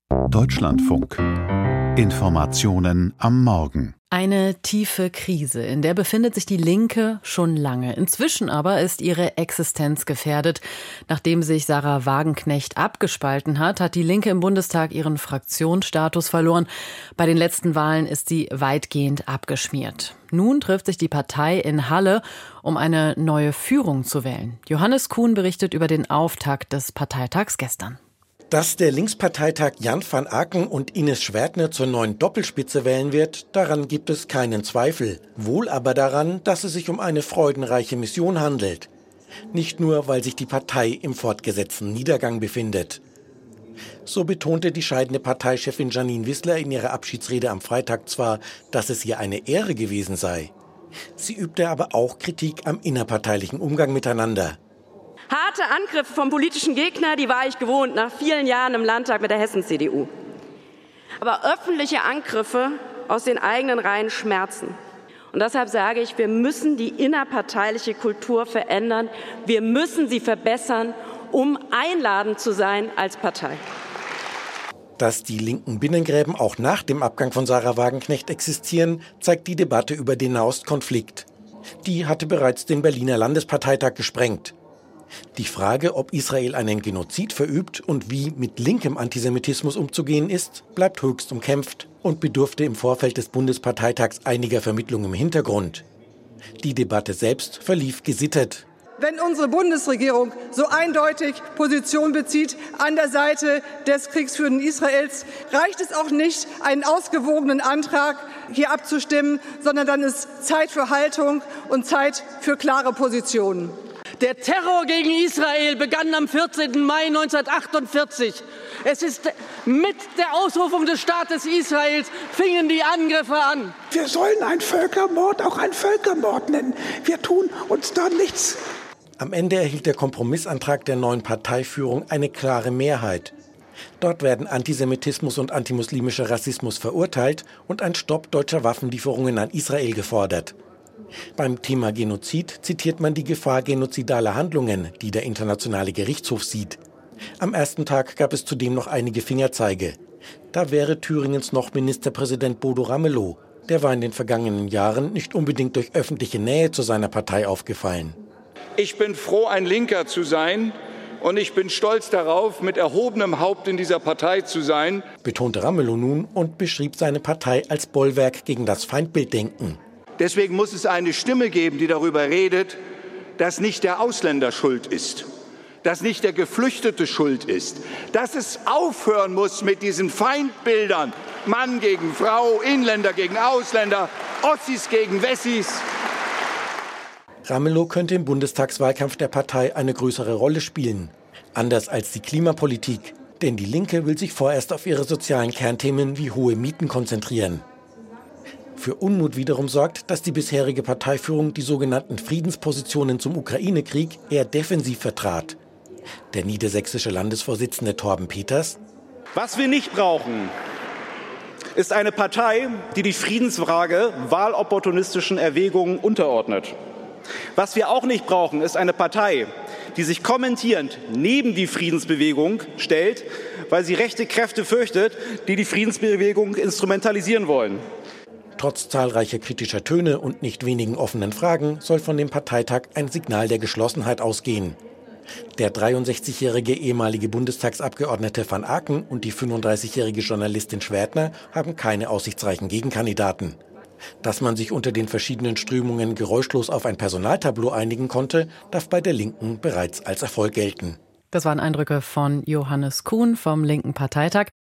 Deutschlandfunk. Informationen am Morgen. Eine tiefe Krise, in der befindet sich die Linke schon lange. Inzwischen aber ist ihre Existenz gefährdet. Nachdem sich Sahra Wagenknecht abgespalten hat die Linke im Bundestag ihren Fraktionsstatus verloren. Bei den letzten Wahlen ist sie weitgehend abgeschmiert. Nun trifft sich die Partei in Halle, um eine neue Führung zu wählen. Johannes Kuhn berichtet über den Auftakt des Parteitags gestern. Dass der Linksparteitag Jan van Aken und Ines Schwertner zur neuen Doppelspitze wählen wird, daran gibt es keinen Zweifel. Wohl aber daran, dass es sich um eine freudenreiche Mission handelt. Nicht nur, weil sich die Partei im fortgesetzten Niedergang befindet. So betonte die scheidende Parteichefin Janine Wissler in ihrer Abschiedsrede am Freitag zwar, dass es ihr eine Ehre gewesen sei. Sie übte aber auch Kritik am innerparteilichen Umgang miteinander. Harte Angriffe vom politischen Gegner, die war ich gewohnt nach vielen Jahren im Landtag mit der Hessen-CDU. Aber öffentliche Angriffe aus den eigenen Reihen schmerzen. Und deshalb sage ich, wir müssen die innerparteiliche Kultur verändern. Wir müssen sie verbessern, um einladend zu sein als Partei. Dass die linken Binnengräben auch nach dem Abgang von Sahra Wagenknecht existieren, zeigt die Debatte über den Nahostkonflikt. Die hatte bereits den Berliner Landesparteitag gesprengt. Die Frage, ob Israel einen Genozid verübt und wie mit linkem Antisemitismus umzugehen ist, bleibt höchst umkämpft und bedurfte im Vorfeld des Bundesparteitags einiger Vermittlungen im Hintergrund. Die Debatte selbst verlief gesittet. Wenn unsere Bundesregierung so eindeutig Position bezieht an der Seite des kriegsführenden Israels, reicht es auch nicht, einen ausgewogenen Antrag hier abzustimmen, sondern dann ist Zeit für Haltung und Zeit für klare Positionen. Der Terror gegen Israel begann am 14. Mai 1948. Es ist mit der Ausrufung des Staates Israels fingen die Angriffe an. Wir sollen einen Völkermord auch einen Völkermord nennen. Wir tun uns da nichts. Am Ende erhielt der Kompromissantrag der neuen Parteiführung eine klare Mehrheit. Dort werden Antisemitismus und antimuslimischer Rassismus verurteilt und ein Stopp deutscher Waffenlieferungen an Israel gefordert. Beim Thema Genozid zitiert man die Gefahr genozidaler Handlungen, die der Internationale Gerichtshof sieht. Am ersten Tag gab es zudem noch einige Fingerzeige. Da wäre Thüringens noch Ministerpräsident Bodo Ramelow. Der war in den vergangenen Jahren nicht unbedingt durch öffentliche Nähe zu seiner Partei aufgefallen. Ich bin froh, ein Linker zu sein, und ich bin stolz darauf, mit erhobenem Haupt in dieser Partei zu sein, betonte Ramelow nun und beschrieb seine Partei als Bollwerk gegen das Feindbilddenken. Deswegen muss es eine Stimme geben, die darüber redet, dass nicht der Ausländer schuld ist, dass nicht der Geflüchtete schuld ist, dass es aufhören muss mit diesen Feindbildern, Mann gegen Frau, Inländer gegen Ausländer, Ossis gegen Wessis. Ramelow könnte im Bundestagswahlkampf der Partei eine größere Rolle spielen, anders als die Klimapolitik, denn die Linke will sich vorerst auf ihre sozialen Kernthemen wie hohe Mieten konzentrieren. Für Unmut wiederum sorgt, dass die bisherige Parteiführung die sogenannten Friedenspositionen zum Ukraine-Krieg eher defensiv vertrat. Der niedersächsische Landesvorsitzende Torben Peters: Was wir nicht brauchen, ist eine Partei, die die Friedensfrage wahlopportunistischen Erwägungen unterordnet. Was wir auch nicht brauchen, ist eine Partei, die sich kommentierend neben die Friedensbewegung stellt, weil sie rechte Kräfte fürchtet, die die Friedensbewegung instrumentalisieren wollen. Trotz zahlreicher kritischer Töne und nicht wenigen offenen Fragen soll von dem Parteitag ein Signal der Geschlossenheit ausgehen. Der 63-jährige ehemalige Bundestagsabgeordnete van Aken und die 35-jährige Journalistin Schwertner haben keine aussichtsreichen Gegenkandidaten. Dass man sich unter den verschiedenen Strömungen geräuschlos auf ein Personaltableau einigen konnte, darf bei der Linken bereits als Erfolg gelten. Das waren Eindrücke von Johannes Kuhn vom linken Parteitag.